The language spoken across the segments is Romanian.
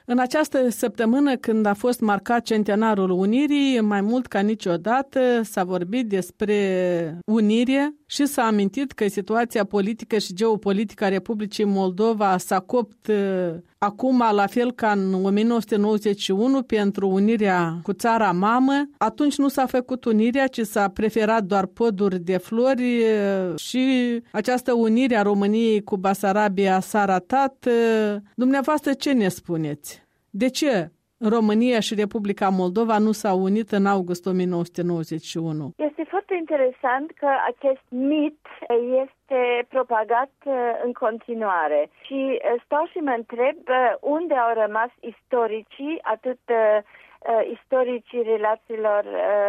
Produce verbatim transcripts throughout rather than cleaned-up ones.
În această săptămână, când a fost marcat centenarul Unirii, mai mult ca niciodată s-a vorbit despre unire și s-a amintit că situația politică și geopolitică a Republicii Moldova s-a copt acum, la fel ca în o mie nouă sute nouăzeci și unu, pentru unirea cu țara mamă. Atunci nu s-a făcut unirea, ci s-a preferat doar poduri de flori și această unire a României cu Basarabia s-a ratat. Dumneavoastră, ce ne spuneți? De ce România și Republica Moldova nu s-au unit în august o mie nouă sute nouăzeci și unu? Este foarte interesant că acest mit este propagat în continuare și stau și mă întreb unde au rămas istoricii, atât istoricii relațiilor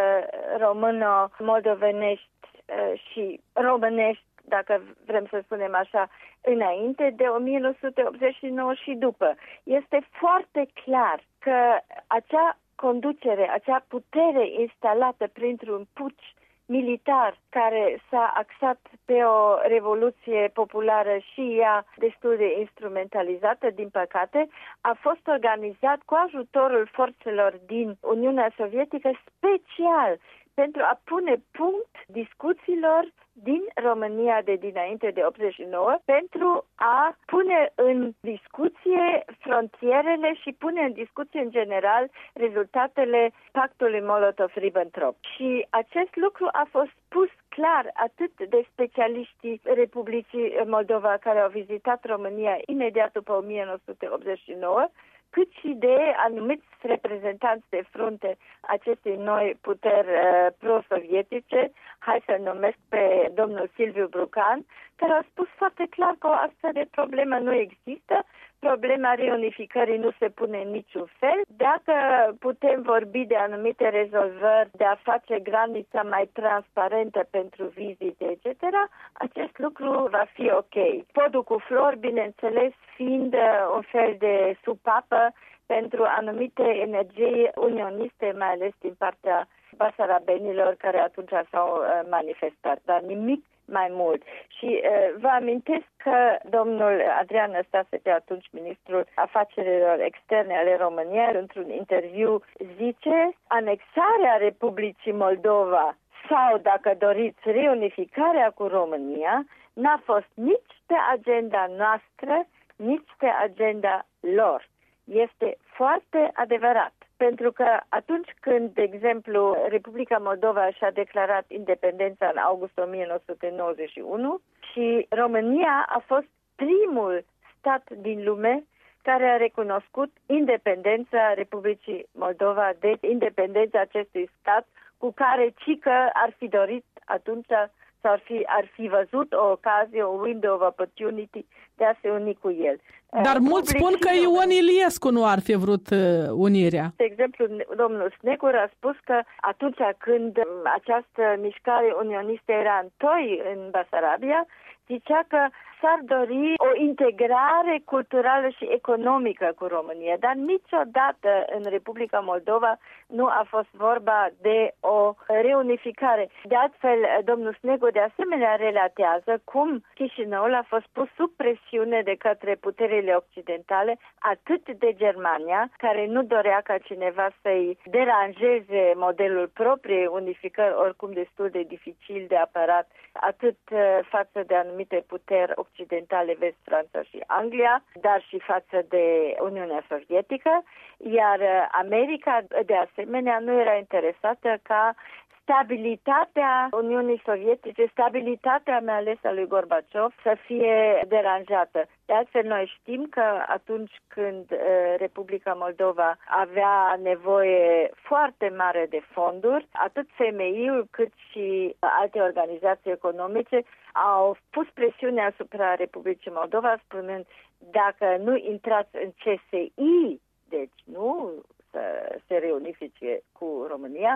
româno-moldovenești și românești, dacă vrem să spunem așa, înainte de o mie nouă sute optzeci și nouă și după. Este foarte clar că acea conducere, acea putere instalată printr-un puci militar care s-a axat pe o revoluție populară și ea destul de instrumentalizată, din păcate, a fost organizat cu ajutorul forțelor din Uniunea Sovietică special pentru a pune punct discuțiilor din România de dinainte de optzeci și nouă, pentru a pune în discuție frontierele și pune în discuție în general rezultatele pactului Molotov-Ribbentrop. Și acest lucru a fost pus clar atât de specialiștii Republicii Moldova care au vizitat România imediat după o mie nouă sute optzeci și nouă, cât și de anumiți reprezentanți de frunte acestei noi puteri uh, pro-sovietice, hai să-l numesc pe domnul Silviu Brucan, care a spus foarte clar că o astfel de problemă nu există, problema reunificării nu se pune în niciun fel. Dacă putem vorbi de anumite rezolvări, de a face granița mai transparentă pentru vizite, et cetera, acest lucru va fi ok. Podul cu flori, bineînțeles, fiind un fel de supapă pentru anumite energii unioniste, mai ales din partea basarabenilor care atunci s-au manifestat, dar nimic mai mult. Și uh, vă amintesc că domnul Adrian Năstase, de atunci ministrul afacerilor externe ale României, într-un interviu zice: anexarea Republicii Moldova sau, dacă doriți, reunificarea cu România n-a fost nici pe agenda noastră, nici pe agenda lor. Este foarte adevărat. Pentru că atunci când, de exemplu, Republica Moldova și-a declarat independența în august o mie nouă sute nouăzeci și unu și România a fost primul stat din lume care a recunoscut independența Republicii Moldova, deci independența acestui stat cu care cică ar fi dorit atunci sau ar fi, ar fi văzut o ocazie, o window of opportunity de a se uni cu el. Dar mulți spun că Ion Iliescu nu ar fi vrut unirea. De exemplu, domnul Snegur a spus că atunci când această mișcare unionistă era în toi în Basarabia, zicea că s-ar dori o integrare culturală și economică cu România, dar niciodată în Republica Moldova nu a fost vorba de o reunificare. De altfel, domnul Snegu de asemenea relatează cum Chișinăul a fost pus sub presiune de către puterile occidentale, atât de Germania, care nu dorea ca cineva să-i deranjeze modelul propriei unificări, oricum destul de dificil de apărat, atât față de anumite puteri occidentale, Vest, Franța și Anglia, dar și față de Uniunea Sovietică, iar America, de asemenea, nu era interesată ca stabilitatea Uniunii Sovietice, stabilitatea mai ales a lui Gorbaciov, să fie deranjată. De altfel, noi știm că atunci când uh, Republica Moldova avea nevoie foarte mare de fonduri, atât F M I-ul cât și alte organizații economice au pus presiune asupra Republicii Moldova, spunând: dacă nu intrați în C S I, deci nu să se reunifice cu România,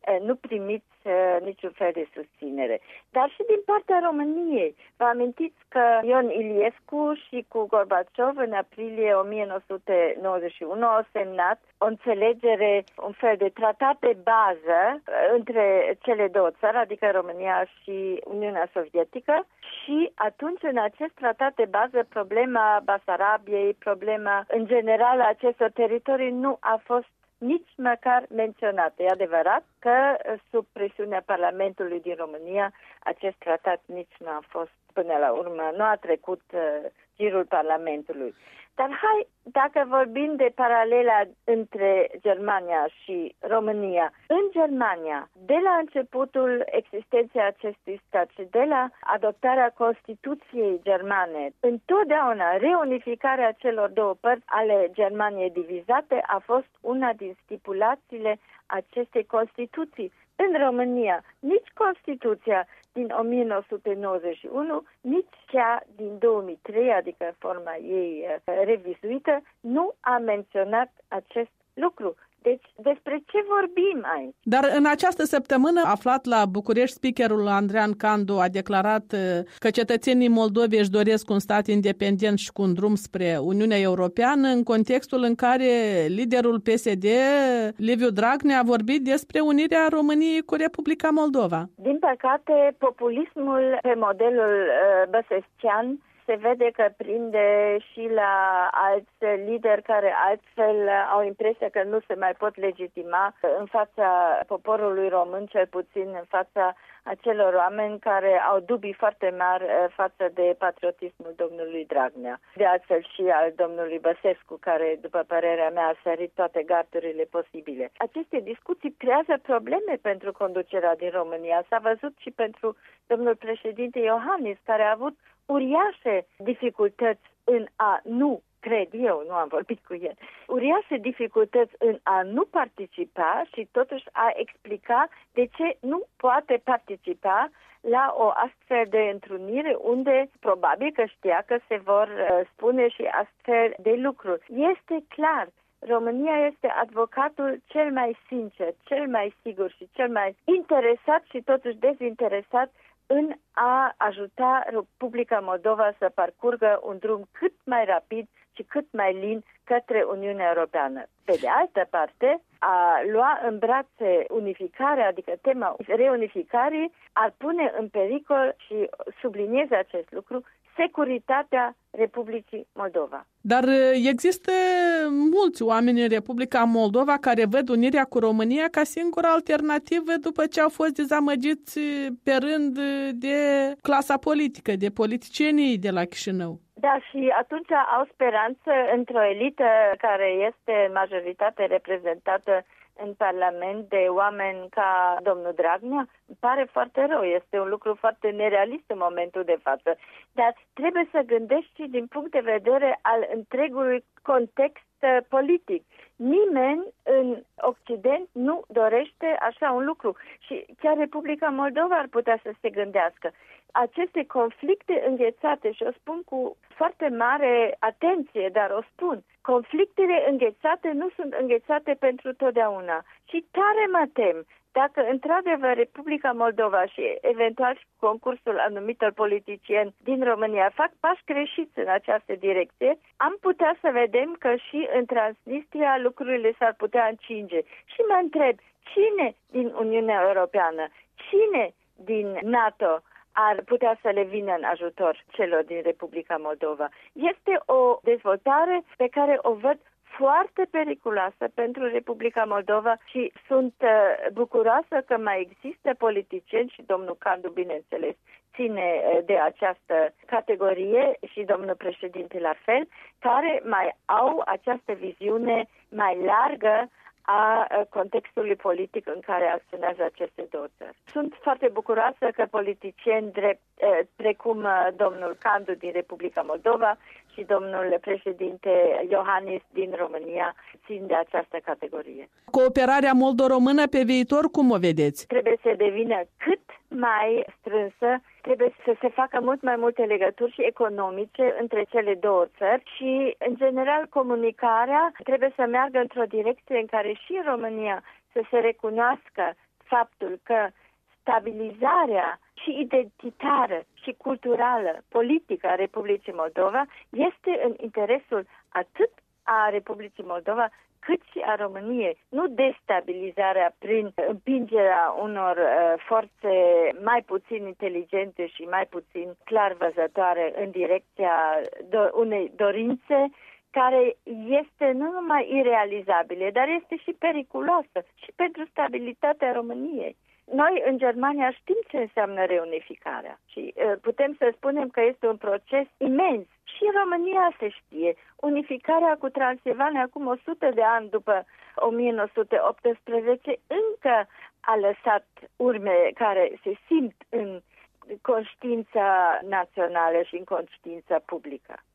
nu primiți niciun fel de susținere. Dar și din partea României. Vă amintiți că Ion Iliescu și cu Gorbaciov în aprilie o mie nouă sute nouăzeci și unu au semnat o înțelegere, un fel de tratat de bază între cele două țări, adică România și Uniunea Sovietică, și atunci în acest tratat de bază problema Basarabiei, problema în general a acestor teritorii nu a fost nici măcar menționată. E adevărat că sub presiunea Parlamentului din România acest tratat nici nu a fost până la urmă, nu a trecut uh, girul Parlamentului. Dar hai, dacă vorbim de paralela între Germania și România, în Germania, de la începutul existenței acestui stat și de la adoptarea Constituției germane, întotdeauna reunificarea celor două părți ale Germaniei divizate a fost una din stipulațiile acestei Constituții. În România, nici Constituția din o mie nouă sute nouăzeci și unu, nici cea din două mii trei, adică forma ei revizuită, nu a menționat acest lucru. Deci, despre ce vorbim aici? Dar în această săptămână, aflat la București, speakerul Andrean Candu a declarat că cetățenii Moldovei își doresc un stat independent și cu un drum spre Uniunea Europeană, în contextul în care liderul P S D, Liviu Dragnea, a vorbit despre unirea României cu Republica Moldova. Din păcate, populismul pe modelul uh, băsescean se vede că prinde și la alți lideri care altfel au impresia că nu se mai pot legitima în fața poporului român, cel puțin în fața acelor oameni care au dubii foarte mari față de patriotismul domnului Dragnea. De altfel și al domnului Băsescu, care, după părerea mea, a sărit toate gardurile posibile. Aceste discuții creează probleme pentru conducerea din România. S-a văzut și pentru domnul președinte Iohannis, care a avut uriașe dificultăți în a nu, cred eu, nu am vorbit cu el, uriașe dificultăți în a nu participa și totuși a explica de ce nu poate participa la o astfel de întrunire unde probabil că știa că se vor uh, spune și astfel de lucruri. Este clar, România este advocatul cel mai sincer, cel mai sigur și cel mai interesat și totuși dezinteresat în a ajuta Republica Moldova să parcurgă un drum cât mai rapid și cât mai lin către Uniunea Europeană. Pe de altă parte, a lua în brațe unificarea, adică tema reunificării, ar pune în pericol, și subliniez acest lucru, securitatea Republicii Moldova. Dar există mulți oameni în Republica Moldova care văd unirea cu România ca singura alternativă după ce au fost dezamăgiți pe rând de clasa politică, de politicienii de la Chișinău. Da, și atunci au speranță într-o elită care este în majoritate reprezentată în Parlament de oameni ca domnul Dragnea. Îmi pare foarte rău, este un lucru foarte nerealist în momentul de față. Dar trebuie să gândești și din punct de vedere al întregului context politic. Nimeni în Occident nu dorește așa un lucru și chiar Republica Moldova ar putea să se gândească. Aceste conflicte înghețate, și o spun cu foarte mare atenție, dar o spun, conflictele înghețate nu sunt înghețate pentru totdeauna. Și tare mă tem, dacă într-adevăr Republica Moldova și eventual și concursul anumitor politicieni din România fac pași greșiți în această direcție, am putea să vedem că și în Transnistria lucrurile s-ar putea încinge. Și mă întreb, cine din Uniunea Europeană, cine din NATO ar putea să le vină în ajutor celor din Republica Moldova? Este o dezvoltare pe care o văd foarte periculoasă pentru Republica Moldova și sunt uh, bucuroasă că mai există politicieni și domnul Candu, bineînțeles, ține uh, de această categorie și domnul președinte la fel, care mai au această viziune mai largă a contextului politic în care acționează aceste două țări. Sunt foarte bucuroasă că politicieni drept, precum domnul Candu din Republica Moldova și domnul președinte Iohannis din România țin de această categorie. Cooperarea moldo-română pe viitor, cum o vedeți? Trebuie să devină cât mai strânsă, trebuie să se facă mult mai multe legături și economice între cele două țări și, în general, comunicarea trebuie să meargă într-o direcție în care și România să se recunoască faptul că stabilizarea și identitară și culturală, politică a Republicii Moldova este în interesul atât a Republicii Moldova cât și a României. Nu destabilizarea prin împingerea unor uh, forțe mai puțin inteligente și mai puțin clar văzătoare în direcția do- unei dorințe care este nu numai irealizabilă, dar este și periculoasă și pentru stabilitatea României. Noi, în Germania, știm ce înseamnă reunificarea și uh, putem să spunem că este un proces imens. Și în România se știe. Unificarea cu Transilvania acum o sută de ani după o mie nouă sute optsprezece încă a lăsat urme care se simt în conștiința națională și în conștiința publică.